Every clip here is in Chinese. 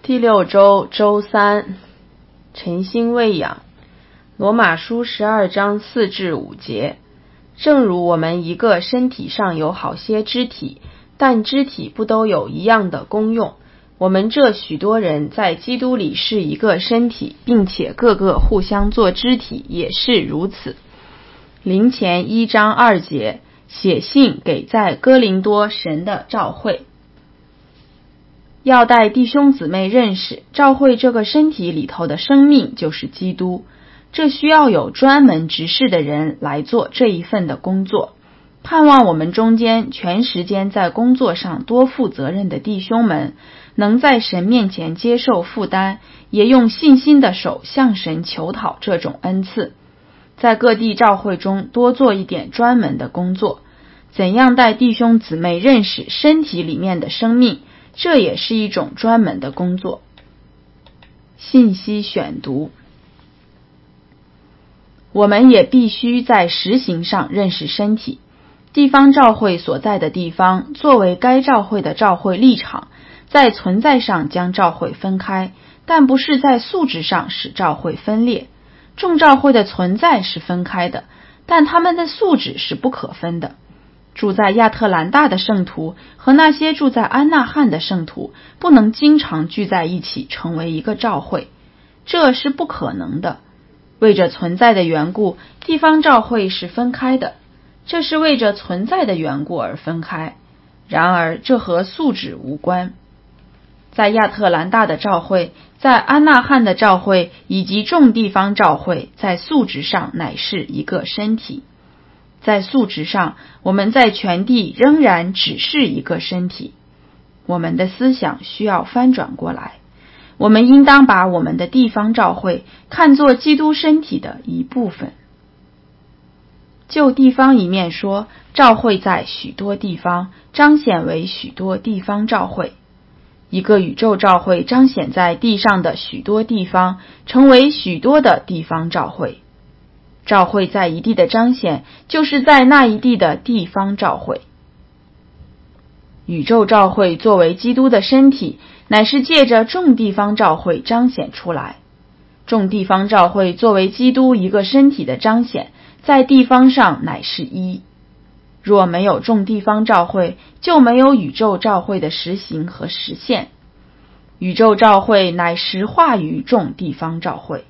第6周周3，晨星喂养。罗马书12章4至5节。正如我们一个身体上有好些肢体，但肢体不都有一样的功用。我们这许多人在基督里是一个身体，并且个个互相做肢体，也是如此。林前1章2节，写信给在哥林多神的召会。要带弟兄姊妹认识，召会这个身体里头的生命就是基督，这需要有专门执事的人来做这一份的工作。盼望我们中间全时间在工作上多负责任的弟兄们，能在神面前接受负担，也用信心的手向神求讨这种恩赐。在各地召会中多做一点专门的工作，怎样带弟兄姊妹认识身体里面的生命，这也是一种专门的工作。信息选读。我们也必须在实行上认识身体。地方召会所在的地方，作为该召会的召会立场，在存在上将召会分开，但不是在素质上使召会分裂。众召会的存在是分开的，但他们的素质是不可分的。住在亚特兰大的圣徒和那些住在安纳汉的圣徒不能经常聚在一起成为一个召会，这是不可能的。为着存在的缘故，地方召会是分开的，这是为着存在的缘故而分开。然而这和素质无关。在亚特兰大的召会，在安纳汉的召会以及众地方召会，在素质上乃是一个身体。在素质上，我们在全地仍然只是一个身体。我们的思想需要翻转过来，我们应当把我们的地方召会看作基督身体的一部分。就地方一面说，召会在许多地方，彰显为许多地方召会。一个宇宙召会彰显在地上的许多地方，成为许多的地方召会。召会在一地的彰显，就是在那一地的地方召会。宇宙召会作为基督的身体，乃是借着众地方召会彰显出来。众地方召会作为基督一个身体的彰显，在地方上乃是一。若没有众地方召会，就没有宇宙召会的实行和实现。宇宙召会乃实化于众地方召会。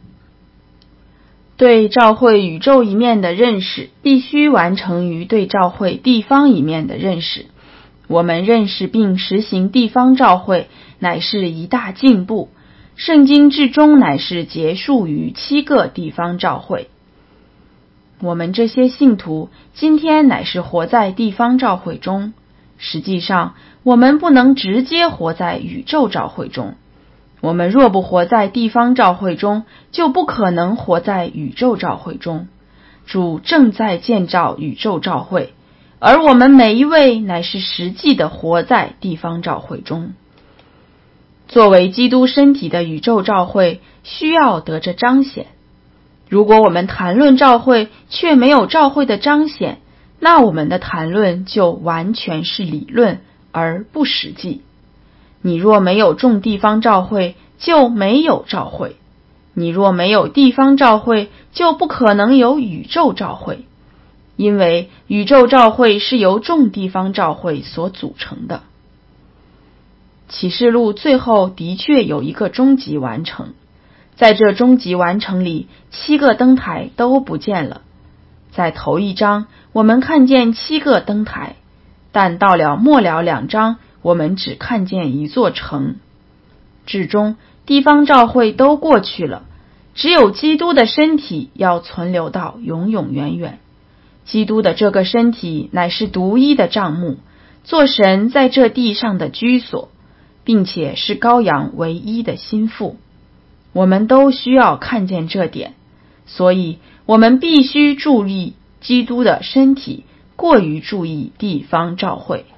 对召会宇宙一面的认识，必须完成于对召会地方一面的认识。我们认识并实行地方召会，乃是一大进步。圣经至终乃是结束于7个地方召会。我们这些信徒今天乃是活在地方召会中，实际上我们不能直接活在宇宙召会中。我们若不活在地方召会中，就不可能活在宇宙召会中。主正在建造宇宙召会，而我们每一位乃是实际的活在地方召会中。作为基督身体的宇宙召会，需要得着彰显。如果我们谈论召会，却没有召会的彰显，那我们的谈论就完全是理论，而不实际。你若没有众地方召会，就没有召会；你若没有地方召会，就不可能有宇宙召会。因为宇宙召会是由众地方召会所组成的。启示录最后的确有一个终极完成，在这终极完成里，7个灯台都不见了。在头一章，我们看见7个灯台，但到了末了2章，我们只看见一座城。至终，地方召会都过去了，只有基督的身体要存留到永永远远。基督的这个身体乃是独一的帐幕，做神在这地上的居所，并且是羔羊唯一的心腹。我们都需要看见这点，所以我们必须注意基督的身体，过于注意地方召会。